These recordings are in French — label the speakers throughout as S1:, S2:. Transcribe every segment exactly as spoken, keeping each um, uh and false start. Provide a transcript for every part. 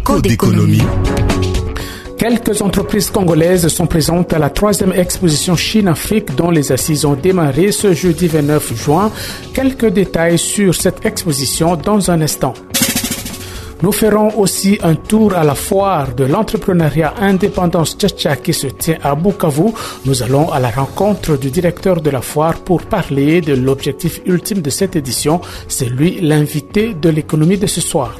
S1: Écho d'économie.
S2: Quelques entreprises congolaises sont présentes à la troisième exposition Chine-Afrique dont les assises ont démarré ce jeudi vingt-neuf juin. Quelques détails sur cette exposition dans un instant. Nous ferons aussi un tour à la foire de l'entrepreneuriat Indépendance Tchatcha qui se tient à Bukavu. Nous allons à la rencontre du directeur de la foire pour parler de l'objectif ultime de cette édition. C'est lui l'invité de l'économie de ce soir.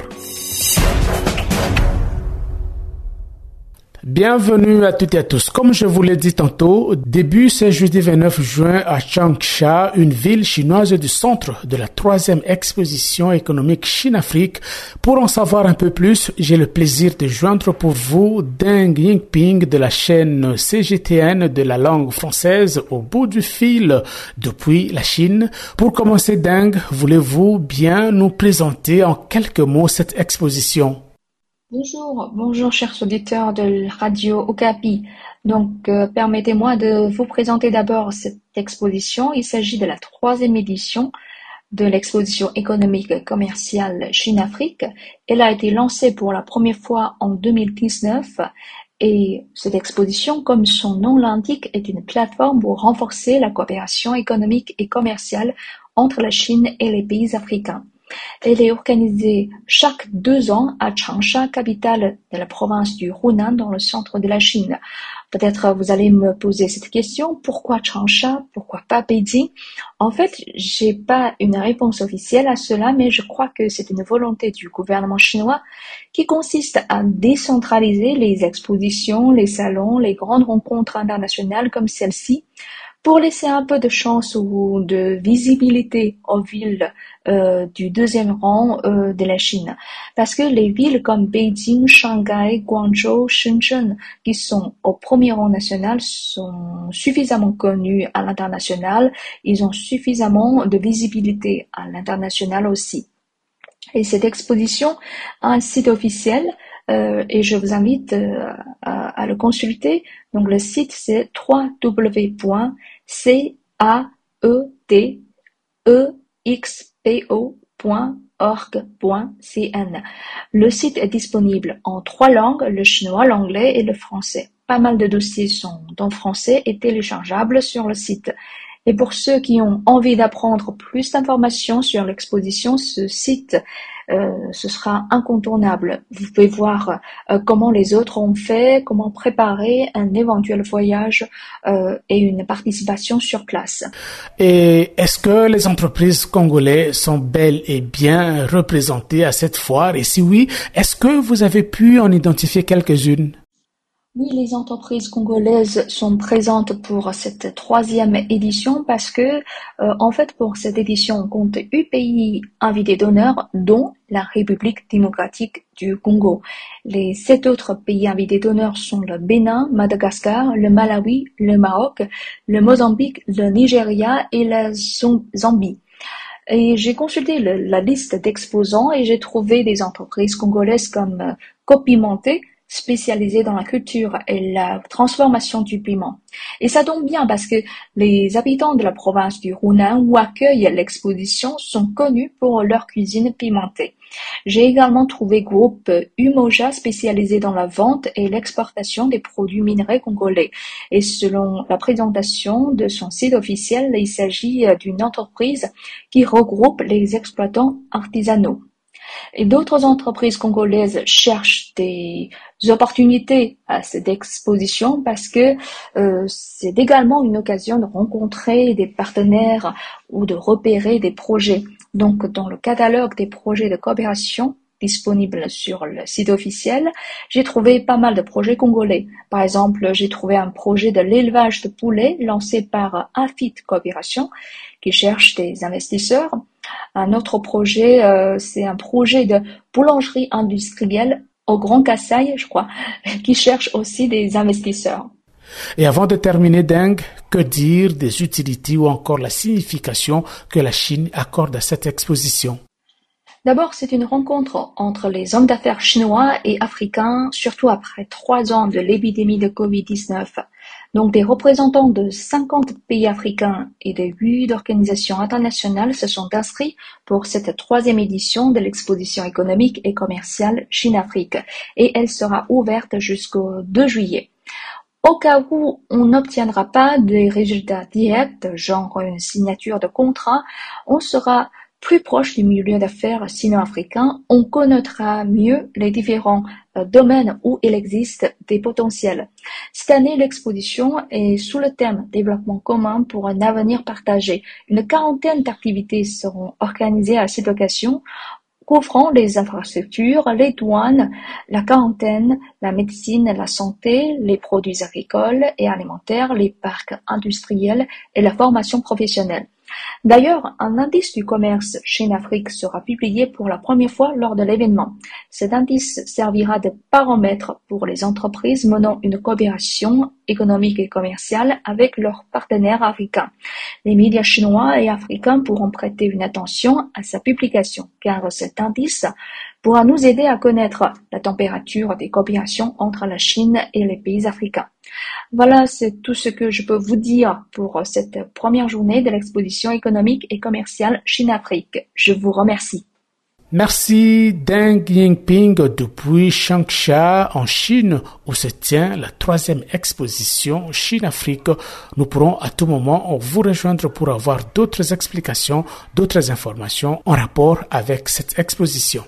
S2: Bienvenue à toutes et à tous. Comme je vous l'ai dit tantôt, début ce jeudi vingt-neuf juin à Changsha, une ville chinoise du centre de la troisième exposition économique Chine-Afrique. Pour en savoir un peu plus, j'ai le plaisir de joindre pour vous Deng Yingping de la chaîne C G T N de la langue française au bout du fil depuis la Chine. Pour commencer, Deng, voulez-vous bien nous présenter en quelques mots cette exposition?
S3: Bonjour, bonjour chers auditeurs de Radio Okapi. Donc, euh, permettez-moi de vous présenter d'abord cette exposition. Il s'agit de la troisième édition de l'exposition économique et commerciale Chine-Afrique. Elle a été lancée pour la première fois en deux mille dix-neuf et cette exposition, comme son nom l'indique, est une plateforme pour renforcer la coopération économique et commerciale entre la Chine et les pays africains. Elle est organisée chaque deux ans à Changsha, capitale de la province du Hunan, dans le centre de la Chine. Peut-être vous allez me poser cette question, pourquoi Changsha, pourquoi pas Beijing? En fait, j'ai pas une réponse officielle à cela, mais je crois que c'est une volonté du gouvernement chinois qui consiste à décentraliser les expositions, les salons, les grandes rencontres internationales comme celle-ci, pour laisser un peu de chance ou de visibilité aux villes euh, du deuxième rang euh, de la Chine. Parce que les villes comme Beijing, Shanghai, Guangzhou, Shenzhen, qui sont au premier rang national, sont suffisamment connues à l'international. Ils ont suffisamment de visibilité à l'international aussi. Et cette exposition a un site officiel euh, et je vous invite euh, à, à le consulter. Donc le site c'est w w w point c a e d e x p o point org point c n. Le site est disponible en trois langues, le chinois, l'anglais et le français. Pas mal de dossiers sont en français et téléchargeables sur le site. Et pour ceux qui ont envie d'apprendre plus d'informations sur l'exposition, ce site, euh, ce sera incontournable. Vous pouvez voir euh, comment les autres ont fait, comment préparer un éventuel voyage euh, et une participation sur place.
S2: Et est-ce que les entreprises congolaises sont bel et bien représentées à cette foire? Et si oui, est-ce que vous avez pu en identifier quelques-unes?
S3: Oui, les entreprises congolaises sont présentes pour cette troisième édition parce que, euh, en fait, pour cette édition, on compte huit pays invités d'honneur, dont la République démocratique du Congo. Les sept autres pays invités d'honneur sont le Bénin, Madagascar, le Malawi, le Maroc, le Mozambique, le Nigeria et la Zambie. Et j'ai consulté le, la liste d'exposants et j'ai trouvé des entreprises congolaises comme euh, Copimenté, spécialisé dans la culture et la transformation du piment. Et ça tombe bien parce que les habitants de la province du Hunan où accueille l'exposition sont connus pour leur cuisine pimentée. J'ai également trouvé groupe Umoja spécialisé dans la vente et l'exportation des produits minerais congolais. Et selon la présentation de son site officiel, il s'agit d'une entreprise qui regroupe les exploitants artisanaux. Et d'autres entreprises congolaises cherchent des opportunités à cette exposition parce que euh, c'est également une occasion de rencontrer des partenaires ou de repérer des projets. Donc, dans le catalogue des projets de coopération disponibles sur le site officiel, j'ai trouvé pas mal de projets congolais. Par exemple, j'ai trouvé un projet de l'élevage de poulets lancé par Afit Coopération qui cherche des investisseurs. Un autre projet, euh, c'est un projet de boulangerie industrielle au Grand Kassai, je crois, qui cherche aussi des investisseurs.
S2: Et avant de terminer, Deng, que dire des utilités ou encore la signification que la Chine accorde à cette exposition?
S3: D'abord, c'est une rencontre entre les hommes d'affaires chinois et africains, surtout après trois ans de l'épidémie de covid dix-neuf. Donc, des représentants de cinquante pays africains et de huit organisations internationales se sont inscrits pour cette troisième édition de l'exposition économique et commerciale Chine-Afrique et elle sera ouverte jusqu'au deux juillet. Au cas où on n'obtiendra pas des résultats directs, genre une signature de contrat, on sera plus proche du milieu d'affaires sino-africain, on connaîtra mieux les différents euh, domaines où il existe des potentiels. Cette année, l'exposition est sous le thème Développement commun pour un avenir partagé. Une quarantaine d'activités seront organisées à cette occasion, couvrant les infrastructures, les douanes, la quarantaine, la médecine, la santé, les produits agricoles et alimentaires, les parcs industriels et la formation professionnelle. D'ailleurs, un indice du commerce Chine-Afrique sera publié pour la première fois lors de l'événement. Cet indice servira de baromètre pour les entreprises menant une coopération économique et commerciale avec leurs partenaires africains. Les médias chinois et africains pourront prêter une attention à sa publication, car cet indice pourra nous aider à connaître la température des coopérations entre la Chine et les pays africains. Voilà, c'est tout ce que je peux vous dire pour cette première journée de l'exposition économique et commerciale Chine-Afrique. Je vous remercie.
S2: Merci Deng Yingping depuis Changsha en Chine où se tient la troisième exposition Chine-Afrique. Nous pourrons à tout moment vous rejoindre pour avoir d'autres explications, d'autres informations en rapport avec cette exposition.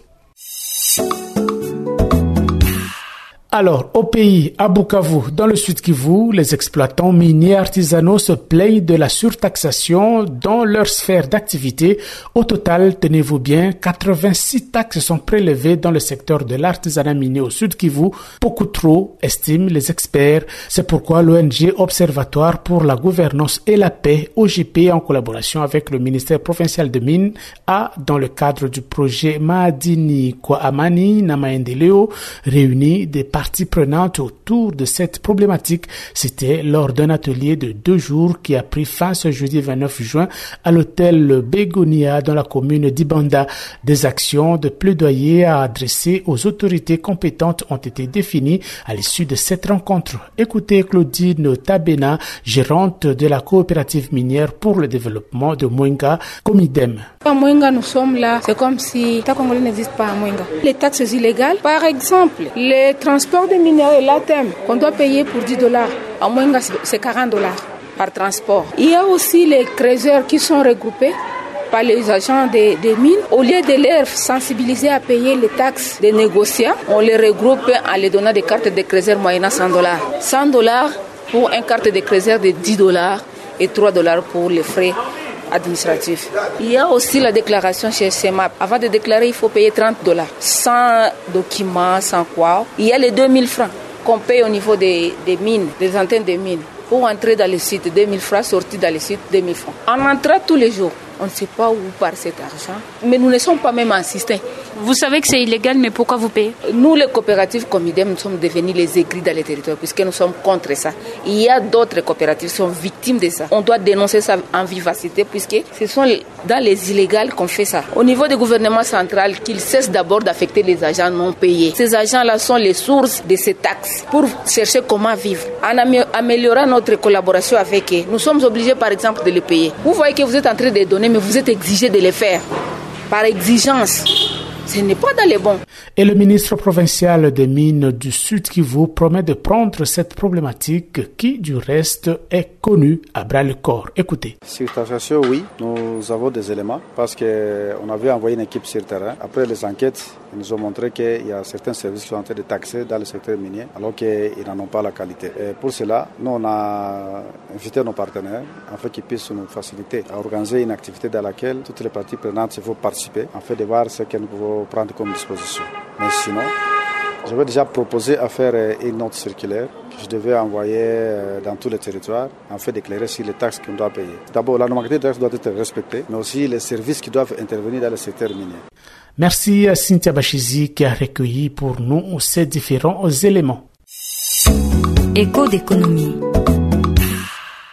S2: Alors, au pays, à Bukavu, dans le sud Kivu, les exploitants miniers artisanaux se plaignent de la surtaxation dans leur sphère d'activité. Au total, tenez-vous bien, quatre-vingt-six taxes sont prélevées dans le secteur de l'artisanat minier au sud Kivu. Beaucoup trop, estiment les experts. C'est pourquoi l'O N G Observatoire pour la gouvernance et la paix, O G P, en collaboration avec le ministère provincial de Mines, a, dans le cadre du projet Maadini Kwa Amani na Maendeleo, réuni des parties prenantes autour de cette problématique. C'était lors d'un atelier de deux jours qui a pris fin ce jeudi vingt-neuf juin à l'hôtel Begonia dans la commune d'Ibanda. Des actions de plaidoyer à adresser aux autorités compétentes ont été définies à l'issue de cette rencontre. Écoutez Claudine Tabena, gérante de la coopérative minière pour le développement de Mwenga, Comidem.
S1: À Mwenga, nous sommes là, c'est comme si l'État congolais n'existe pas à Mwenga. Les taxes illégales, par exemple, les transports de minerais, l'A T E M, qu'on doit payer pour dix dollars. À Mwenga, c'est quarante dollars par transport. Il y a aussi les creuseurs qui sont regroupés par les agents des, des mines. Au lieu de les sensibiliser à payer les taxes des négociants, on les regroupe en les donnant des cartes de creuseurs moyennant cent dollars. cent dollars pour une carte de creuseur de dix dollars et trois dollars pour les frais administratif. Il y a aussi la déclaration chez C E M A P. Avant de déclarer, il faut payer trente dollars. Sans documents, sans quoi. Il y a les deux mille francs qu'on paye au niveau des, des mines, des antennes des mines. Pour entrer dans le site, deux mille francs, sortir dans le site, deux mille francs. En entrant tous les jours, on ne sait pas où part cet argent, mais nous ne sommes pas même insistants.
S4: Vous savez que c'est illégal, mais pourquoi vous payez?
S1: Nous, les coopératives Comidem, nous sommes devenus les aigris dans les territoires, puisque nous sommes contre ça. Il y a d'autres coopératives qui sont victimes de ça. On doit dénoncer ça en vivacité, puisque ce sont dans les illégales qu'on fait ça. Au niveau du gouvernement central, qu'il cesse d'abord d'affecter les agents non payés. Ces agents-là sont les sources de ces taxes pour chercher comment vivre. En améliorant notre collaboration avec eux, nous sommes obligés, par exemple, de les payer. Vous voyez que vous êtes en train de donner, mais vous êtes exigé de les faire par exigence. Ce n'est pas dans les bons.
S2: Et le ministre provincial des Mines du Sud Kivu promet de prendre cette problématique qui, du reste, est connue à bras-le-corps. Écoutez.
S5: Surtaxation, oui, nous avons des éléments parce qu'on avait envoyé une équipe sur le terrain. Après les enquêtes, ils nous ont montré qu'il y a certains services qui sont en train de taxer dans le secteur minier alors qu'ils n'en ont pas la qualité. Et pour cela, nous, on a invité nos partenaires afin qu'ils puissent nous faciliter à organiser une activité dans laquelle toutes les parties prenantes vont participer afin de voir ce que nous pouvons prendre comme disposition. Mais sinon, je vais déjà proposer à faire une note circulaire que je devais envoyer dans tous les territoires afin d'éclairer sur les taxes qu'on doit payer. D'abord, la normalité des taxes doit être respectée, mais aussi les services qui doivent intervenir dans le secteur minier.
S2: Merci à Cynthia Bachizi qui a recueilli pour nous ces différents éléments.
S6: Écho d'économie.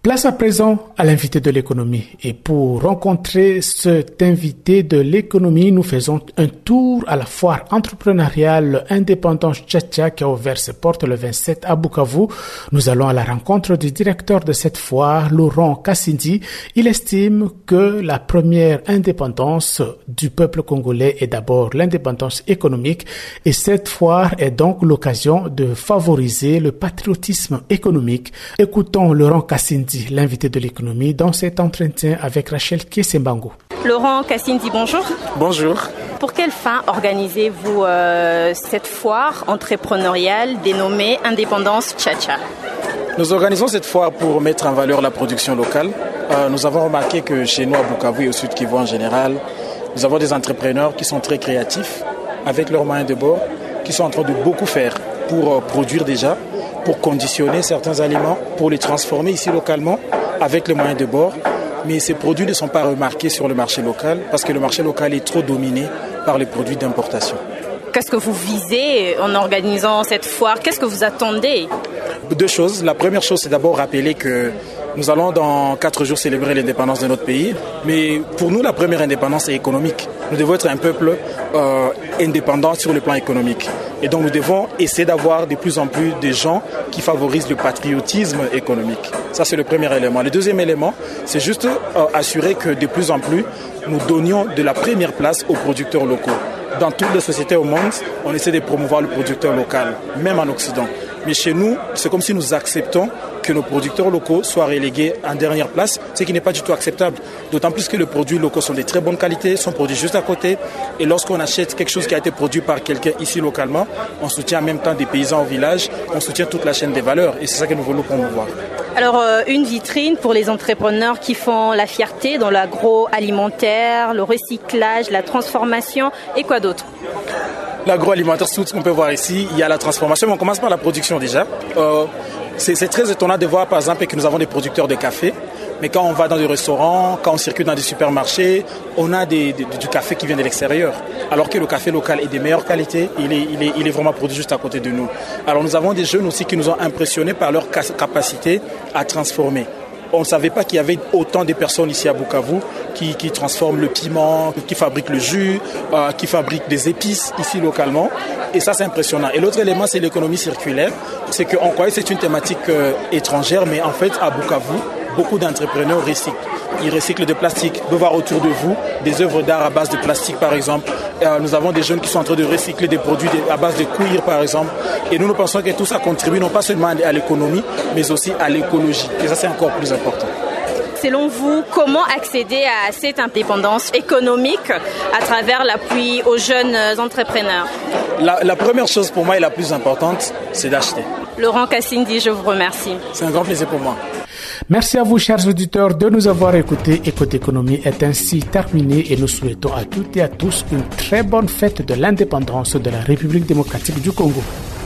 S2: Place à présent à l'invité de l'économie. Et pour rencontrer cet invité de l'économie, nous faisons un tour à la foire entrepreneuriale Indépendance Tchatcha qui a ouvert ses portes le vingt-sept à Bukavu. Nous allons à la rencontre du directeur de cette foire, Laurent Kassindi. Il estime que la première indépendance du peuple congolais est d'abord l'indépendance économique et cette foire est donc l'occasion de favoriser le patriotisme économique. Écoutons Laurent Kassindi, l'invité de l'économie, dans cet entretien avec Rachel Kiesembango.
S4: Laurent Kassindi, bonjour.
S6: Bonjour.
S4: Pour quelle fin organisez-vous euh, cette foire entrepreneuriale dénommée Indépendance Tchatcha?
S6: Nous organisons cette foire pour mettre en valeur la production locale. Euh, nous avons remarqué que chez nous à Bukavu et au Sud Kivu en général, nous avons des entrepreneurs qui sont très créatifs avec leurs moyens de bord, qui sont en train de beaucoup faire pour euh, produire déjà, pour conditionner certains aliments, pour les transformer ici localement avec les moyens de bord. Mais ces produits ne sont pas remarqués sur le marché local parce que le marché local est trop dominé par les produits d'importation.
S4: Qu'est-ce que vous visez en organisant cette foire? Qu'est-ce que vous attendez?
S6: Deux choses. La première chose, c'est d'abord rappeler que nous allons dans quatre jours célébrer l'indépendance de notre pays. Mais pour nous, la première indépendance est économique. Nous devons être un peuple euh, indépendant sur le plan économique. Et donc nous devons essayer d'avoir de plus en plus de gens qui favorisent le patriotisme économique. Ça, c'est le premier élément. Le deuxième élément, c'est juste euh, assurer que de plus en plus, nous donnions de la première place aux producteurs locaux. Dans toutes les sociétés au monde, on essaie de promouvoir le producteur local, même en Occident. Mais chez nous, c'est comme si nous acceptons que nos producteurs locaux soient relégués en dernière place, ce qui n'est pas du tout acceptable. D'autant plus que les produits locaux sont de très bonne qualité, sont produits juste à côté. Et lorsqu'on achète quelque chose qui a été produit par quelqu'un ici localement, on soutient en même temps des paysans au village, on soutient toute la chaîne des valeurs. Et c'est ça que nous voulons promouvoir.
S4: Alors, euh, une vitrine pour les entrepreneurs qui font la fierté dans l'agroalimentaire, le recyclage, la transformation et quoi d'autre?
S6: L'agroalimentaire, c'est tout ce qu'on peut voir ici. Il y a la transformation, mais on commence par la production déjà. Euh, c'est, c'est très étonnant de voir par exemple que nous avons des producteurs de café. Mais quand on va dans des restaurants, quand on circule dans des supermarchés, on a des, des, du café qui vient de l'extérieur. Alors que le café local est de meilleure qualité, il est, il est, il est vraiment produit juste à côté de nous. Alors nous avons des jeunes aussi qui nous ont impressionnés par leur capacité à transformer. On ne savait pas qu'il y avait autant de personnes ici à Bukavu qui, qui transforment le piment, qui fabriquent le jus, euh, qui fabriquent des épices ici localement. Et ça, c'est impressionnant. Et l'autre élément, c'est l'économie circulaire. C'est qu'on croyait que c'est une thématique euh, étrangère, mais en fait, à Bukavu, beaucoup d'entrepreneurs recyclent. Ils recyclent des plastiques. Vous pouvez voir autour de vous des œuvres d'art à base de plastique, par exemple. Euh, nous avons des jeunes qui sont en train de recycler des produits à base de cuir, par exemple. Et nous, nous pensons que tout ça contribue non pas seulement à l'économie, mais aussi à l'écologie. Et ça, c'est encore plus important.
S4: Selon vous, comment accéder à cette indépendance économique à travers l'appui aux jeunes entrepreneurs?
S6: La, la première chose pour moi et la plus importante, c'est d'acheter.
S4: Laurent Kassindi, je vous remercie.
S6: C'est un grand plaisir pour moi.
S2: Merci à vous, chers auditeurs, de nous avoir écoutés. Écoute Économie est ainsi terminé et nous souhaitons à toutes et à tous une très bonne fête de l'indépendance de la République démocratique du Congo.